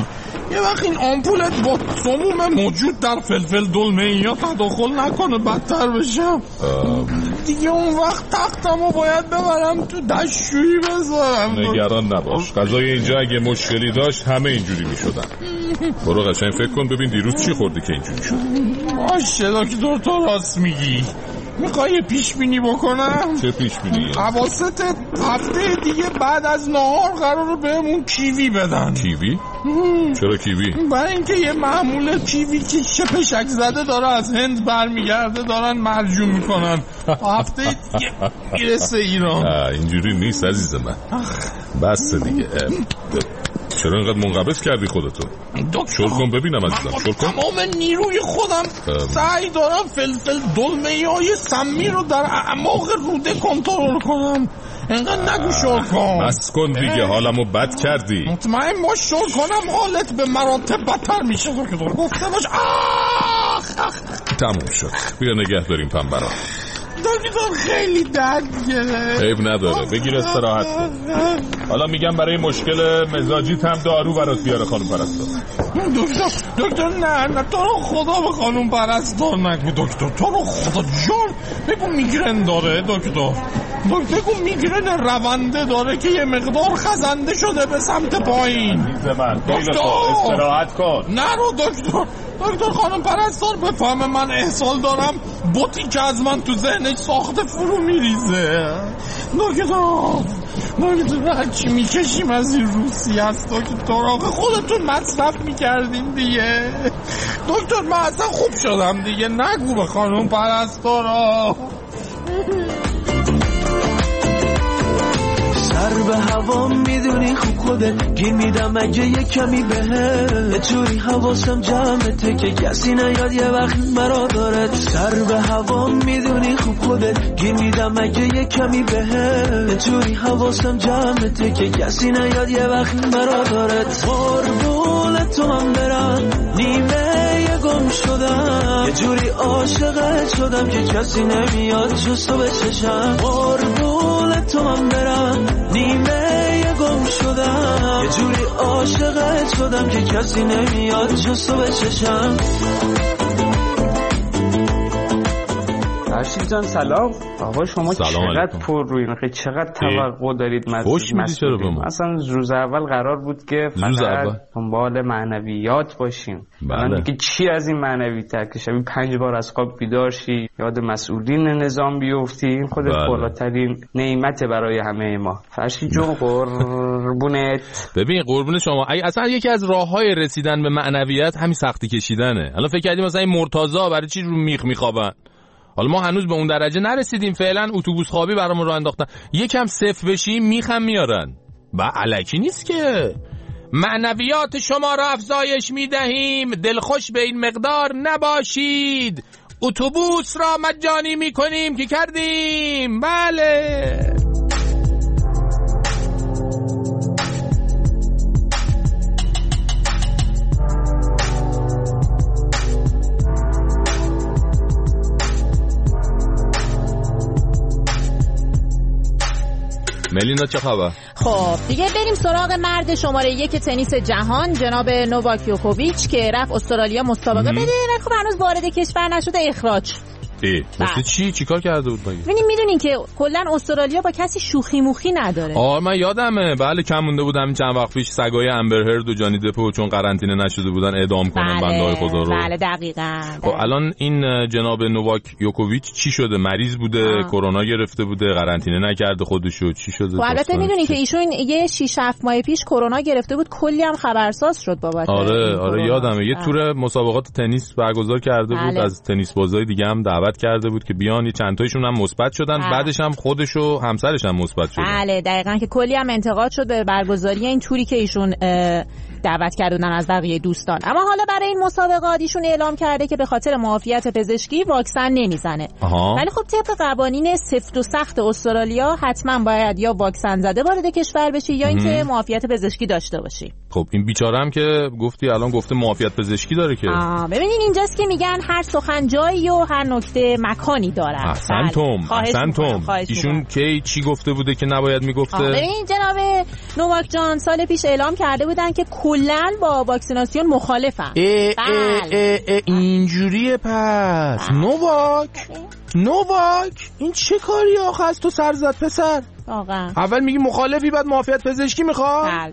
یه وقت این آمپولت با سموم موجود در فلفل دلمه یا تداخل نکنه بدتر بشم دیگه. اون وقت تختمو باید ببرم تو دستشویی بذارم. نگران نباش، غذای اینجا اگه مشکلی داشت همه اینجوری میشدن. برو قشنگ فکر کن ببین دیروز چی خوردی که اینجوری شد. باشه دکتر تو راست میگی. میخوای پیش بینی بکنم؟ چه پیش بینی؟ اواسط هفته دیگه بعد از نهار قراره بهمون کیوی بدن. کیوی؟ چرا کیوی؟ برای اینکه یه معمول کیوی که شپشک زده داره از هند برمیگرده دارن مرجوع میکنن. هفته دیگه میرسه ایران. اینجوری نیست عزیز من. بس دیگه. چرا اینقدر منقبض کردی خودتو؟ شل کن ببینم عزیزم، شل کن. تمام نیروی خودم سعی دارم فلفل دلمه های سمی رو در اعماق روده کنترل کنم. اینقدر نگو شل کن. بس کن دیگه، حالمو بد کردی. مطمئن باش شل کنم حالت به مراتب بدتر میشه دکتر. گفته باش. آخ آخ تموم شد. بیا نگه داریم پنبرا. دکتر خیلی درد گرفت. عیب نداره، بگیر استراحت کن. حالا میگم برای مشکل مزاجیت هم دارو برات بیاره خانم پرستار. دکتر دکتر نه نه تو رو خدا به خانم پرستار نگو دکتر. تو رو خدا جان بگو میگرن داره دکتر. دکتر بگو میگرن رونده داره که یه مقدار خزنده شده به سمت پایین. عزیز من خیلی خوب استراحت کن. نه رو دکتر. دکتر خانم پرستار بفهمه من احسال دارم بوتی که از من تو ذهنش ساخته فرو میریزه. دکتر دکتر هرچی میکشیم از این روسی هست دکتر. آقا خودتون مصرف میکردین دیگه. دکتر من اصلا خوب شدم دیگه. نگو به خانم پرستارا. سر به هوا میدونی خوب خودت گیر میدم اگه یه کمی بهه جوری حواسم جمعته که کسی نیاد یه وقت مرا دارد. سر به هوا میدونی خوب خودت گیر میدم اگه یه کمی بهه جوری حواسم جمعته که کسی نیاد یه وقت مرا دارد. قربون تو من برم نیمه یه گم شدم یه جوری عاشقت شدم که کسی نمیاد جز تو بچشم. قربون تو من برم نیمه یه گم شدم یه جوری عاشقت شدم که کسی نمیاد جز تو بچشم. فرشید جان سلام. آقا شما چقدر پر روی نخی چقدر توقع دارید مسئولین. اصلا روز اول قرار بود که فقط دنبال معنویات باشیم. الان دیگه چی از این معنویات که شبیه پنج بار از خواب بیدار شی یاد مسئولین نظام بیفتی. این خودت بالاترین نعمت برای همه ما. فرشید جون قربونت. ببین قربون شما. اصلا یکی از راههای رسیدن به معنویات همین سختی کشیدنه. الان فکر کردیم مثلا این مرتضی برای چی رو میخ میخوابن؟ حالا ما هنوز به اون درجه نرسیدیم. فعلا اتوبوس خوابی برامون راه انداختن. یکم صفر بشیم میخم میارن. با الکی نیست که. معنویات شما را افزایش میدهیم، دلخوش به این مقدار نباشید. اتوبوس را مجانی میکنیم که کردیم. بله. ملینا چه خبر؟ خب دیگه بریم سراغ مرد شماره یک تنیس جهان جناب نوواک یوکوویچ که رفت استرالیا مسابقه بده و خب هنوز وارد کشور نشده اخراج. ای واسه چی چیکار کرده بود مگه؟ ببینید میدونین که کلا استرالیا با کسی شوخی موخی نداره. آره من یادمه. بله کم مونده بودم چند وقت پیش سگای امبر هرد و جانی دپو چون قرنطینه نشده بودن اعدام کنن بله، بنده خدا رو. بله دقیقاً. خب الان این جناب نوواک یوکوویچ چی شده؟ مریض بوده، کرونا گرفته بوده، قرنطینه نکرده خودشو، چی شده؟ خب البته میدونی که ایشون یه شش هفت ماه پیش کرونا گرفته بود، کلی هم خبرساز شد بابت. آره آره یادمه. یه تور مسابقات تنیس برگزار کرده بود. بله. از تنیس بازای دیگه هم دعوت کرده بود که بیان. چند تایشون هم مثبت شدن. بله. بعدش هم خودش و همسرش هم مثبت شدن. بله دقیقاً که کلی هم انتقاد شد به برگزاری این توری که ایشون دعوت کردن از بقیه دوستان. اما حالا برای این مسابقات ایشون اعلام کرده که به خاطر معافیت پزشکی واکسن نمیزنه. ولی خب طبق قوانین سفت و سخت استرالیا حتما باید یا واکسن زده وارد کشور بشی یا اینکه معافیت پزشکی داشته باشی. خب این بیچاره هم که گفتی الان گفته معافیت پزشکی داره که. آه ببینین اینجاست که میگن هر سخن جایی و هر نکته مکانی داره. احسنتم احسنتم. ایشون کی چی گفته بوده که نباید میگفته؟ ببین جناب نوواک جان سال پیش اعلام کرده بودن که کلاً با واکسیناسیون مخالفن. اینجوریه پس. نوواک نوواک این چه کاری آخه از تو سر زد پسر؟ واقعا اول میگی مخالفی بعد معافیت پزشکی میخواد؟ بله.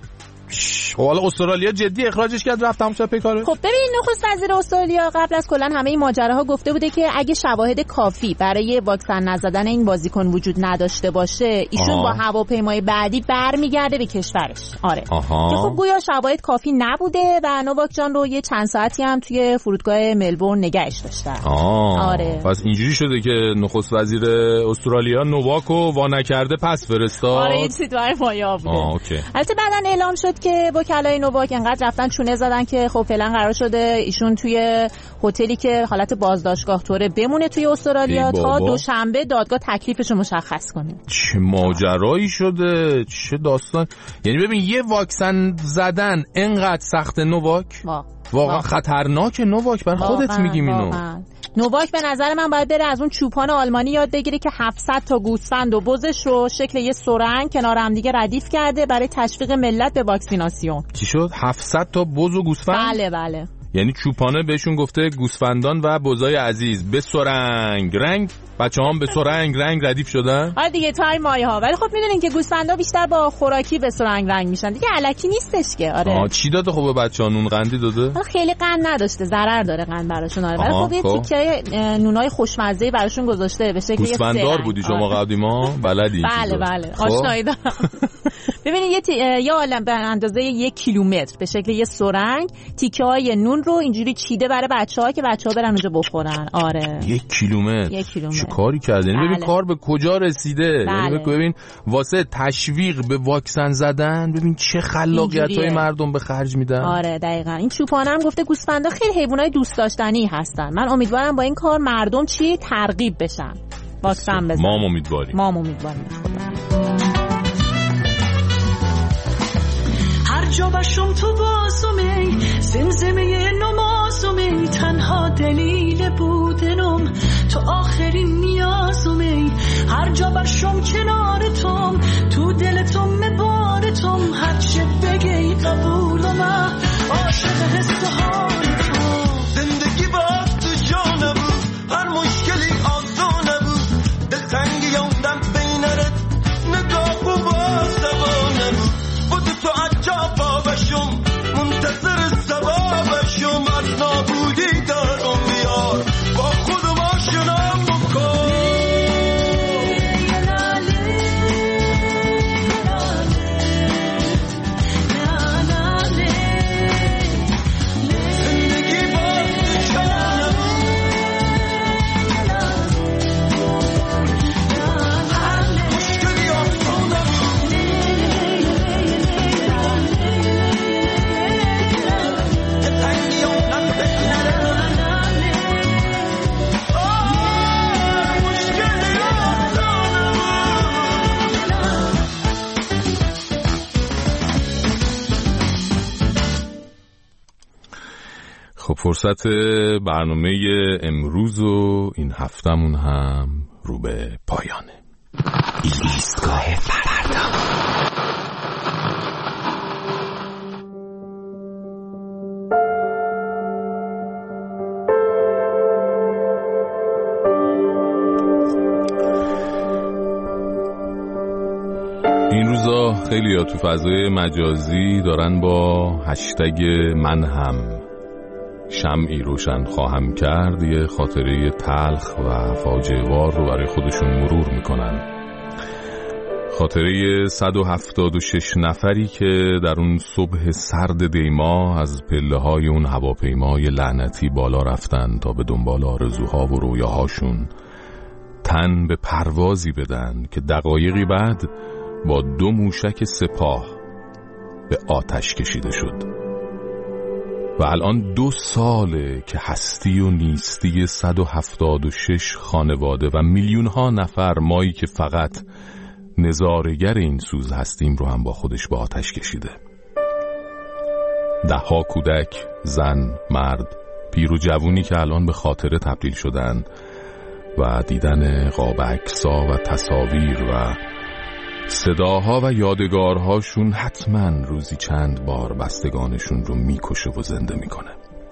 حالا استرالیا جدی اخراجش کرد رفت تمام شد پیکاره. خب ببین نخست وزیر استرالیا قبل از کلا همه این ماجراها گفته بوده که اگه شواهد کافی برای واکسن نزدن این بازیکن وجود نداشته باشه ایشون آها. با هواپیمای بعدی برمیگرده به کشورش. آره آها. که خب گویا شواهد کافی نبوده و نوواک جان رو یه چند ساعتی هم توی فرودگاه ملبورن نگهش داشتن. آره پس اینجوری شده که نخست وزیر استرالیا نوواکو وا نکرده پس فرستاد. آره این چیزای مایا بوده. البته بعدن اعلام شد که وکلای نوواک انقدر رفتن چونه زدن که خب فعلا قرار شده ایشون توی هتلی که حالت بازداشتگاه طوره بمونه توی استرالیا تا دوشنبه دادگاه تکلیفشو مشخص کنه. چه ماجرایی شده، چه داستان. یعنی ببین یه واکسن زدن انقدر سخت نوواک واقعا واقع خطرناک. نوواک بر خودت میگیم اینو. نوواک به نظر من باید بره از اون چوپان آلمانی یاد بگیره که هفتصد تا گوسفند و بزش رو شکل یه سرنگ کنار هم دیگه ردیف کرده برای تشویق ملت به واکسیناسیون. چی شد؟ هفتصد تا بز و گوسفند؟ بله بله. یعنی چوپانه بهشون گفته گوسفندان و بزای عزیز به سرنگ رنگ، بچه‌هام به سرنگ رنگ ردیف شدن. آره دیگه تای مایه ها. ولی خب میدونین که گوسفندا بیشتر با خوراکی به سرنگ رنگ میشن دیگه، الکی نیستش که. آره آه چی داده خب به بچه‌ها؟ نون قندی داده؟ خیلی قند نداشته، ضرر داره قند براشون. آره ولی خب یه تیکه نونای خوشمزه براشون گذاشته به شکل گوسفنددار بودی شما قدیما بلدی. بله بله آشنایی دارم. ببینید یه تی... یه عالم به اندازه یک کیلومتر به شکل یه سرنگ تیکه‌های نون رو اینجوری چیده برای بچه‌ها که بچه‌ها برن اونجا بخورن. آره یک کیلومتر. یک کیلومتر. چه کاری کردین؟ ببین کار به کجا رسیده. بله. یعنی ببین واسه تشویق به واکسن زدن ببین چه خلاقیت‌های مردم به خرج میدن. آره دقیقاً. این چوپانه هم گفته گوسفندا خیلی حیوانای دوست داشتنی هستن. من امیدوارم با این کار مردم چی ترغیب بشن واکسن بزنن. ما امیدواریم. ما امیدواریم. هر جا باشم تو بازمی زمزمه نمازمی تنها دلیل بودنم تو آخرین نیازمی. هر جا باشم کنارتم تو دلتم مبارتم هر چه بگی قبولم عاشق حس حالتم. زندگی با تو جا نبود هر مشکلی آسان نبود دلتنگی یوندم بینرت نگاه و بازدوان نبود بود تو عجابا بشم منتظر سبابشم از نابودی دارم بیار با خودم آشنا بکن. خب فرصت برنامه امروز و این هفتمون هم رو به پایانه. ایستگاه فردا. این روزا خیلی ها تو فضای مجازی دارن با هشتگ من هم شمعی روشن خواهم کرد یه خاطره تلخ و فاجعه وار رو برای خودشون مرور میکنن. خاطره صد و هفتاد و شش نفری که در اون صبح سرد دیما از پله های اون هواپیمای لعنتی بالا رفتن تا به دنبال آرزوها و رویاهاشون تن به پروازی بدن که دقایقی بعد با دو موشک سپاه به آتش کشیده شد. و الان دو ساله که هستی و نیستی صد و هفتاد و شش خانواده و میلیون ها نفر مایی که فقط نظارگر این سوز هستیم رو هم با خودش به آتش کشیده. ده ها کودک، زن، مرد، پیر و جوونی که الان به خاطره تبدیل شدن و دیدن قاب عکس‌ها و تصاویر و صداها و یادگارهاشون حتما روزی چند بار بستگانشون رو میکشه و زنده میکنه.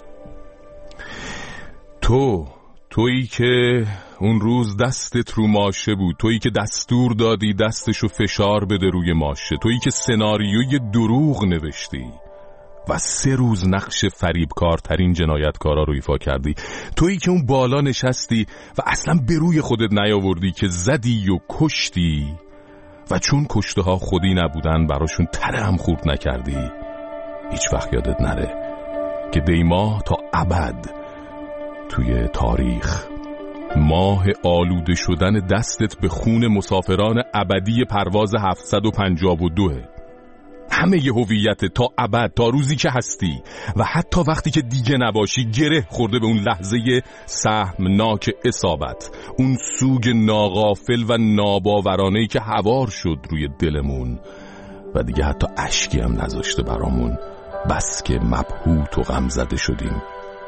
تو تویی که اون روز دستت رو ماشه بود، تویی که دستور دادی دستشو فشار بده روی ماشه، تویی که سناریوی دروغ نوشتی و سه روز نقش فریبکارترین جنایتکارا رو ایفا کردی، تویی که اون بالا نشستی و اصلا به روی خودت نیاوردی که زدی و کشتی و چون کشته ها خودی نبودن براشون تره هم خورد نکردی. هیچ وقت یادت نره که دیما تا ابد توی تاریخ ماه آلوده شدن دستت به خون مسافران ابدی پرواز هفتصد و پنجاه و دو. همه ی هویت تا ابد، تا روزی که هستی و حتی وقتی که دیگه نباشی گره خورده به اون لحظه سهمناک اصابت، اون سوگ ناغافل و ناباورانه‌ای که هوار شد روی دلمون و دیگه حتی اشکی هم نذاشته برامون، بس که مبهوت و غم زده شدیم.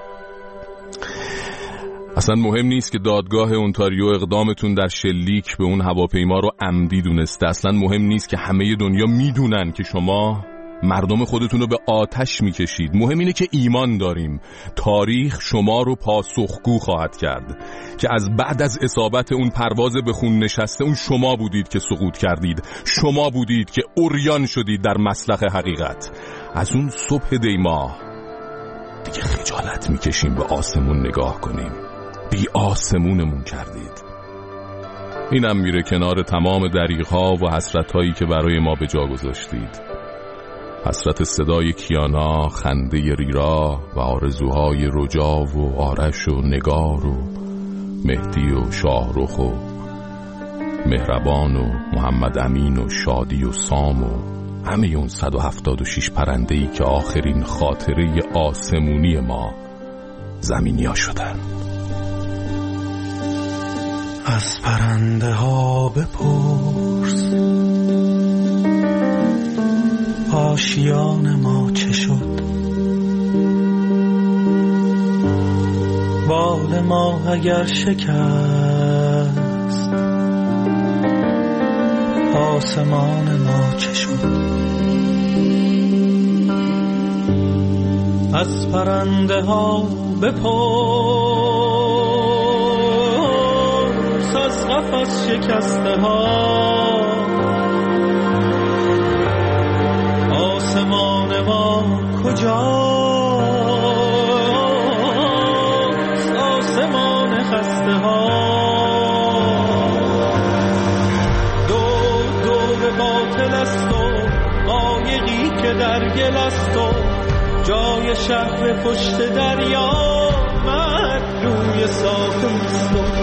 اصلا مهم نیست که دادگاه اونتاریو اقدامتون در شلیک به اون هواپیما رو عمدی دونسته، اصلا مهم نیست که همه دنیا میدونن که شما مردم خودتون رو به آتش میکشید. مهم اینه که ایمان داریم تاریخ شما رو پاسخگو خواهد کرد که از بعد از اصابت اون پرواز به خون نشسته اون شما بودید که سقوط کردید، شما بودید که عریان شدید در مسلخ حقیقت. از اون صبح دیما دیگه خجالت میکشیم به آسمون نگاه کنیم، بی آسمونمون کردید. اینم میره کنار تمام دریغ‌ها و حسرت‌هایی که برای ما به جا گذاشتید. حسرت صدای کیانا، خنده ریرا و آرزوهای رجا و آرش و نگار و مهدی و شاهرخ و مهربان و محمد امین و شادی و سام و همه اون صد و هفتاد و شش پرنده‌ای که آخرین خاطره آسمونی ما زمینیا شدن. از پرنده ها بپرس آشیان ما چه شد، بال ما اگر شکست آسمان ما چه شد. از پرنده ها بپرس از قفس شکسته ها آسمان ما کجاست، آسمان خسته ها. دور دور باطل است و قایقی که در گل است و جای شهر پشت دریا مرد روی ساحل است و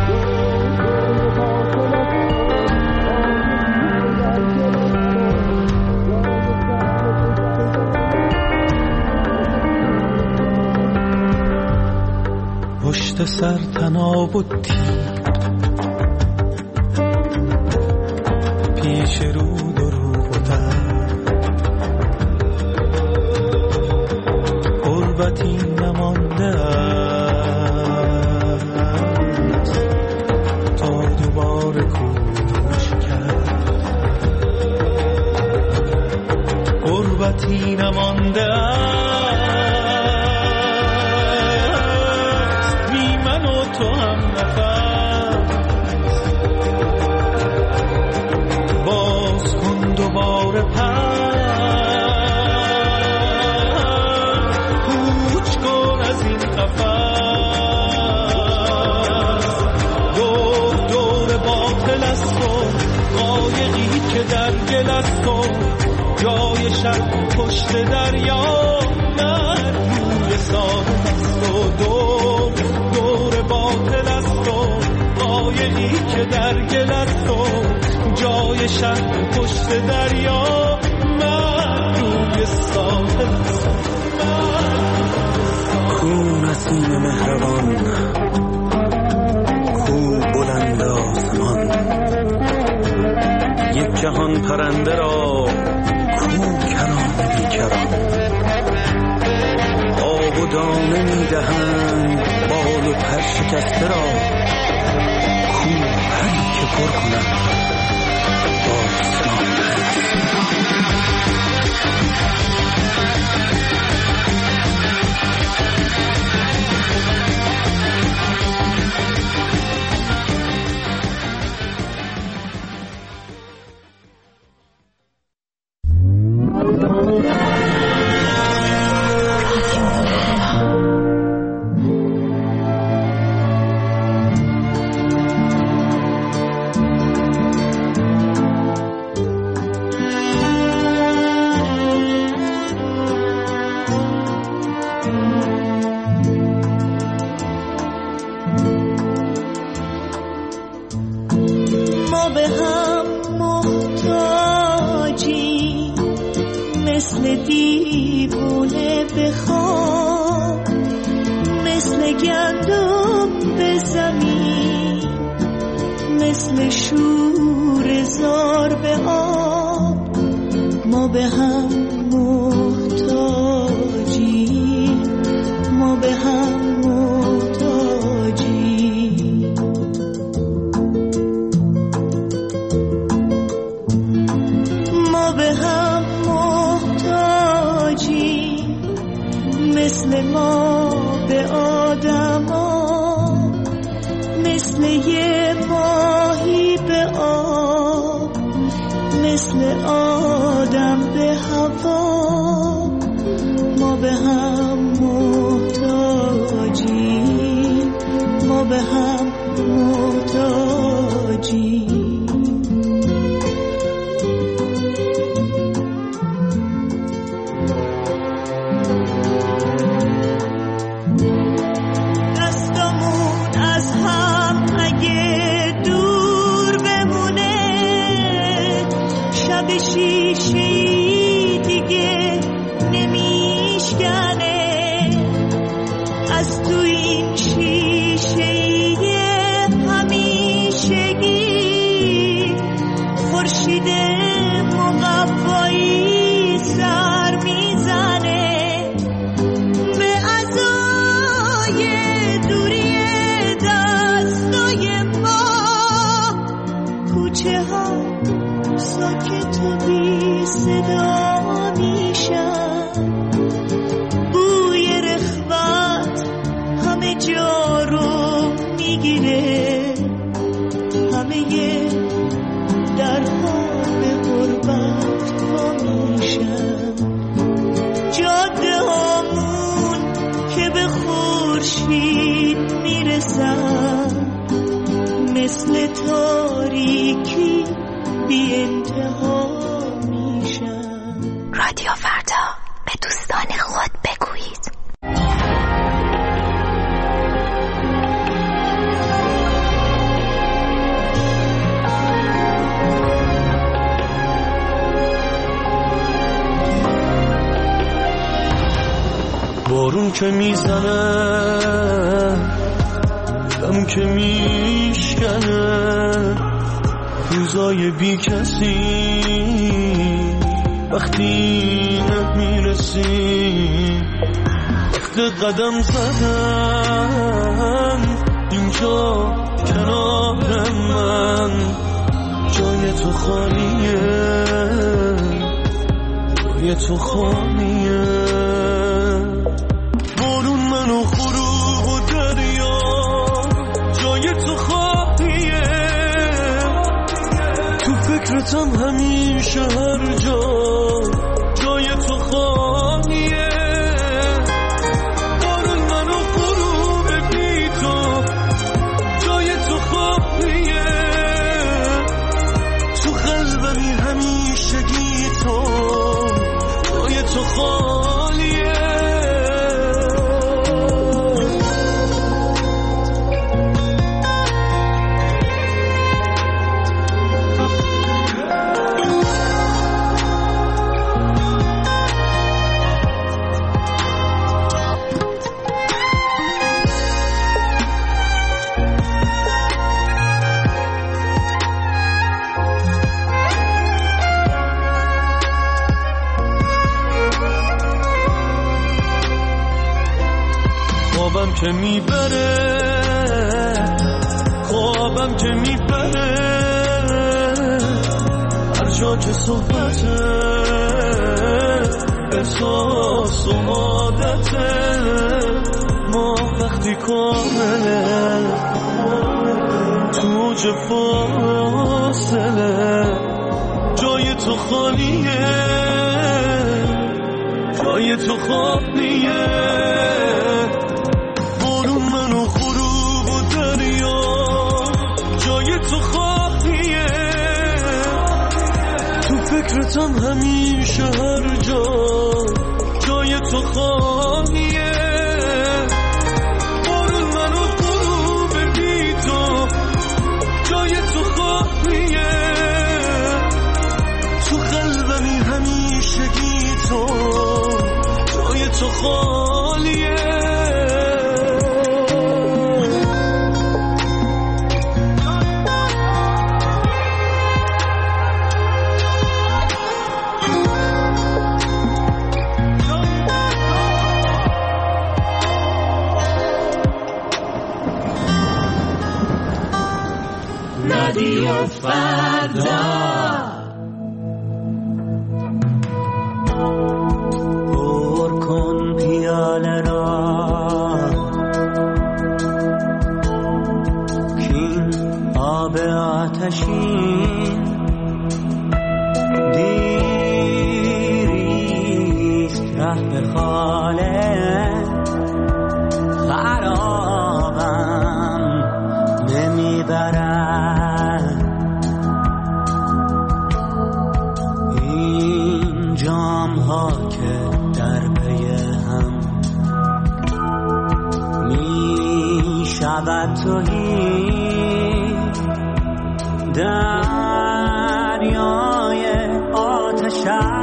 پشت سر تناب و تیر پیش رود و رو و در قربتی نمانده است تا دوباره کوش کرد، قربتی نمانده است بی من و تو هم نفس. باز کن دوباره پس کوچ کن از این قفس. دور دور باطل است و قایقی که در گل است و جای شب پشت دریا من روی ساحل است و دور دور باطل است و قایقی که در گل است و جای شب پشت دریا من روی ساحل است. کو نسیم مهربان، کو بلند آسمان، یک جهان پرنده را کو کران بیکران. آب و دانه میدهند بال و پر شکسته را کو هری که پر کند بارون که میزنه غم که میشکنه روزای بی کسی وقتی نمیرسی وقت قدم زدن اینجا کنار من جای تو خالیه جای تو خالیه بارون منو غروب و دریا جای تو خالیه تو فکرتم همیشه هر جا جای تو خالیه بارون منو غروب بی تو جای تو خالیه تو قلبمی همیشه گی تو جای تو خالیه خوابم که میبره خوابم که میبره جا که صحبته احساس و عادته ما وقتی کامله تو جه فاصله جای تو خالیه جای تو خالیه بارون منو غروب و دریا جای تو خالیه تو فکرتم همیشه هر جا جای تو خالیه بارون منو غروب بی تو جای تو خالیه تو قلبمی همیشه گی تو جای تو خالیه رادیو فردا پر کن پیاله را کین آب آتشین دیریست ره به خاله خرابم نمیبرد ها که در پی هم می شود توهی دریای آتش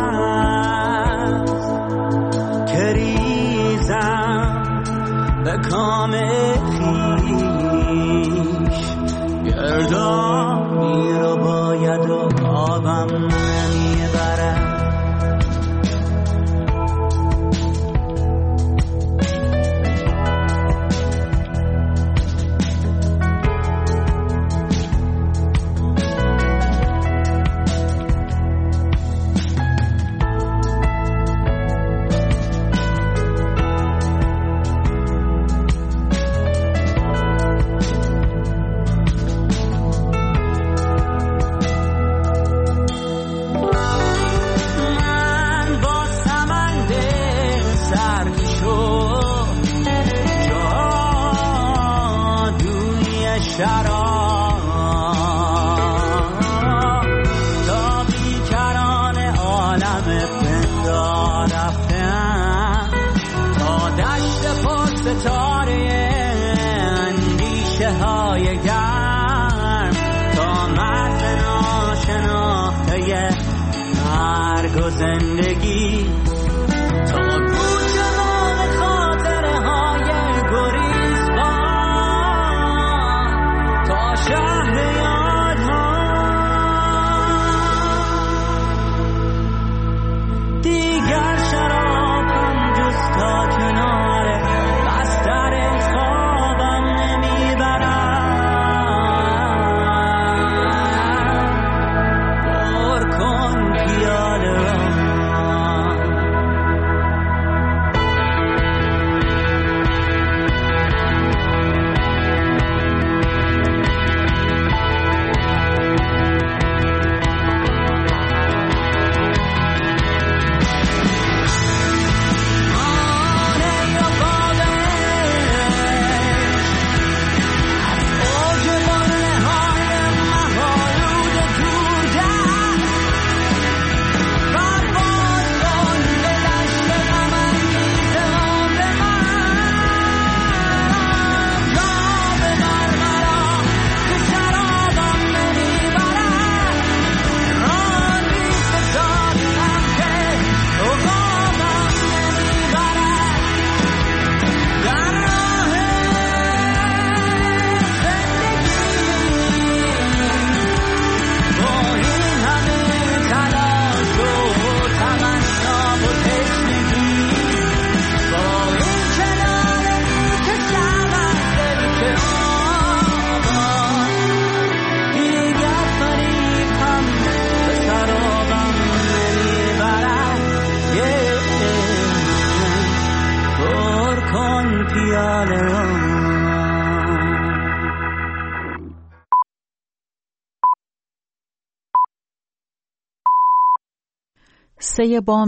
است که ریزم به کام خویش گردانی رو باید و آبم نمیبرد زندگی تا گوش ما خاطره های گریزبان تا شهر یادها دیگر شرابم جز تا کنار بستر خوابم نمیبرم پر کن پیاله را خیال را. سه بام